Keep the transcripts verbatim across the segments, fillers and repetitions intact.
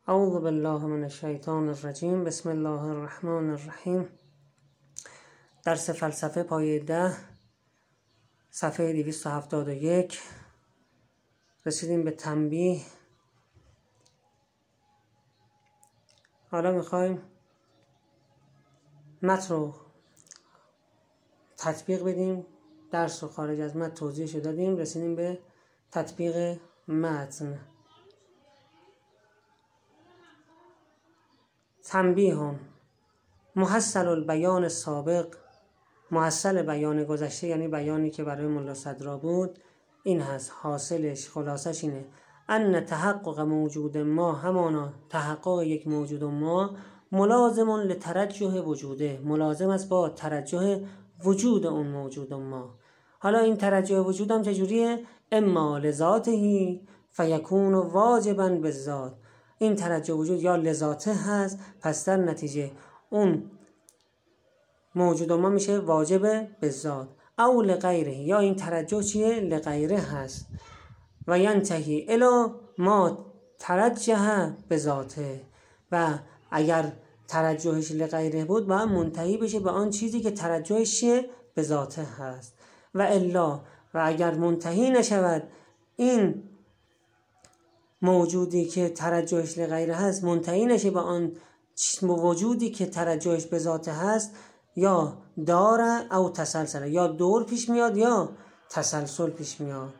اعوذ بالله من الشیطان الرجیم. بسم الله الرحمن الرحیم. درس فلسفه پایه ده، صفحه دویست و هفتاد و یک. رسیدیم به تنبیه. حالا میخوایم متن رو تطبیق بدیم. درس رو خارج از متن توضیحش دادیم، رسیدیم به تطبیق متن. تنبیه هم محصل البیان سابق، محصل بیان گذشته یعنی بیانی که برای ملا صدرا بود این هست، حاصلش خلاصش اینه: ان تحقق موجود ما، همانا تحقق یک موجود ما، ملازم لترجح وجوده، ملازم است با ترجح وجود اون موجود ما. حالا این ترجح وجود هم چجوریه؟ اما لذاته فیکون واجبا بالذات، این ترجح وجود یا لذاته هست، پس در نتیجه اون موجود ما میشه واجب بالذات. او لغیره، یا این ترجح چیه؟ لغیره هست. و ینتهی الی ما ترجح بذاته، و اگر ترجحش لغیره بود باید منتهی بشه به آن چیزی که ترجحش به ذاته هست. و الا، و اگر منتهی نشود این موجودی که ترجحش لغیره هست، منتهی نشه به آن وجودی که ترجحش به ذاته هست، یا داره او تسلسل، یا دور پیش میاد یا تسلسل پیش میاد.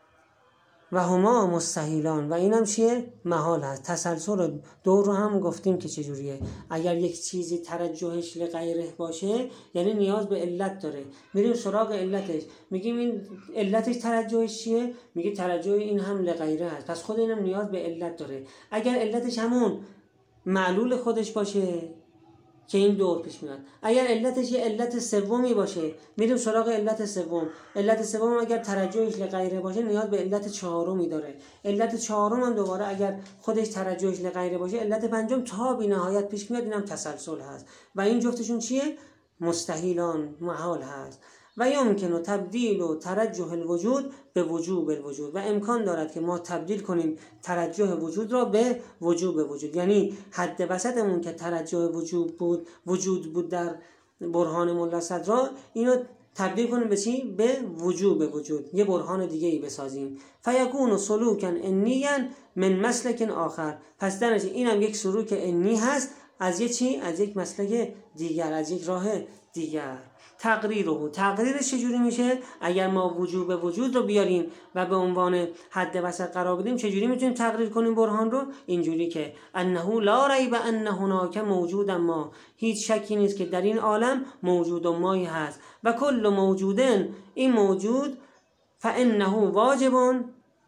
و هما مستحیلان، و اینم چیه؟ محال هست. تسلسل و دور رو هم گفتیم که چجوریه. اگر یک چیزی ترجحش لغیره باشه یعنی نیاز به علت داره، میریم سراغ علتش، میگیم این علتش ترجحش چیه؟ میگه ترجح این هم لغیره هست، پس خود اینم نیاز به علت داره. اگر علتش همون معلول خودش باشه که این دور پیش میاد، اگر علتش یه علت سومی باشه میریم سراغ علت سوم. علت سوم اگر ترجحش لغیره باشه نیاز به علت چهارمی داره. علت چهارم هم دوباره اگر خودش ترجحش لغیره باشه علت پنجم تا بی نهایت پیش میاد، اینم تسلسل هست. و این جفتشون چیه؟ مستحیلان، محال هست. و یمکن تبدیل و ترجح الوجود به وجوب الوجود، و امکان دارد که ما تبدیل کنیم ترجح وجود را به وجوب وجود، یعنی حد وسطمون که ترجح وجود بود وجود بود در برهان ملا صدرا، اینو تبدیل کنیم به چی؟ به وجوب وجود، یه برهان دیگه ای بسازیم. فیکون سلوکا انیا من مسلک آخر، پس درنچه اینم یک سلوک انی هست از یه چی؟ از یک مسلک دیگر، از یک راه دیگر. تقریره، تقریرش چجوری میشه؟ اگر ما وجوب وجود رو بیاریم و به عنوان حد وسط قرار بدیم، چجوری میتونیم تقریر کنیم برهان رو؟ اینجوری که انه لا ریب ان هناک موجود ما، هیچ شکی نیست که در این عالم موجود مایی هست. و کل موجودن، این موجود فانه واجب،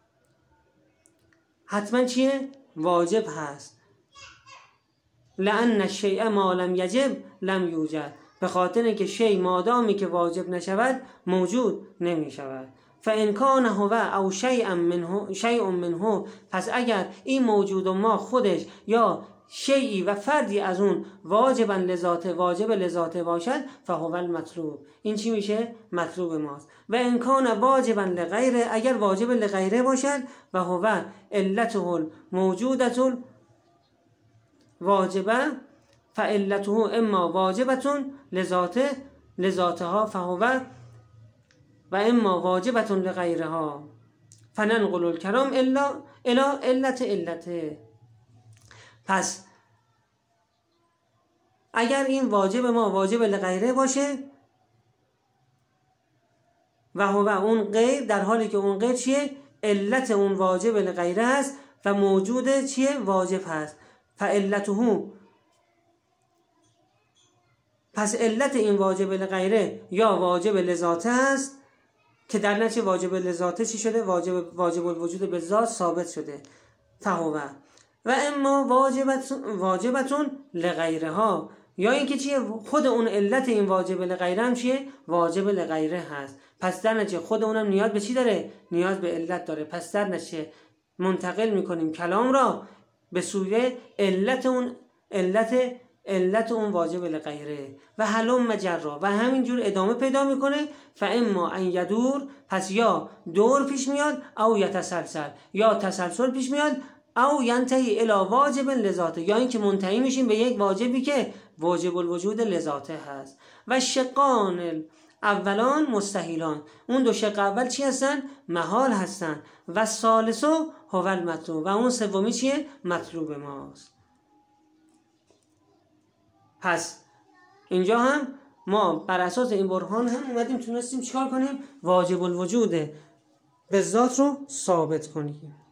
حتما چیه؟ واجب هست. لان الشیء ما لم یجب لم یوجد، به خاطر اینکه شی مادامی که واجب نشود موجود نمی شود. فان کان هو او شیء منه شیء منه، پس اگر این موجود ما خودش یا شیئی و فردی از اون واجبا لذاته، واجب لذاته باشد، فهو المطلوب، این چی میشه؟ مطلوب ماست. و ان کان واجبا لغیره، اگر واجب لغیره باشد، و هو علته الموجوده واجبه فعلته اما واجبتون لذاته لذاتها فهو، و اما واجبتون لغیرها فننقل الکلام الا الا علت علته. پس اگر این واجب ما واجب لغیره باشه و هو اون غیر، در حالی که اون غیر چیه؟ علت اون واجب لغیره هست و موجود چیه؟ واجب هست. فعلته، پس علت این واجب لغیره یا واجب لذاته هست که در نتیجه واجب لذاته چی شده؟ واجب واجب الوجود به ذات ثابت شده. فهو و اما واجبتون واجبتون لغیرها، یا اینکه چیه؟ خود اون علت این واجب لغیره هم چیه؟ واجب لغیره هست. پس در نتیجه خود اونم نیاز به چی داره؟ نیاز به علت داره. پس در نتیجه منتقل میکنیم کلام را به سوی علت اون علت علت اون واجب لغیره. و هلم مجرا، و همینجور ادامه پیدا میکنه. فاما ان یدور، پس یا دور پیش میاد، او یتسلسل، یا تسلسل پیش میاد. او ینتهی الی واجب لذاته، یا اینکه منتهی میشیم به یک واجبی که واجب الوجود لذاته هست. و شقان اولان مستحیلان، اون دو شق اول چی هستن؟ محال هستن. و ثالثو هو المطلوب، و اون سومی چیه؟ مطلوب ماست. پس اینجا هم ما بر اساس این برهان هم اومدیم تونستیم چیکار کنیم؟ واجب الوجود به ذات رو ثابت کنیم.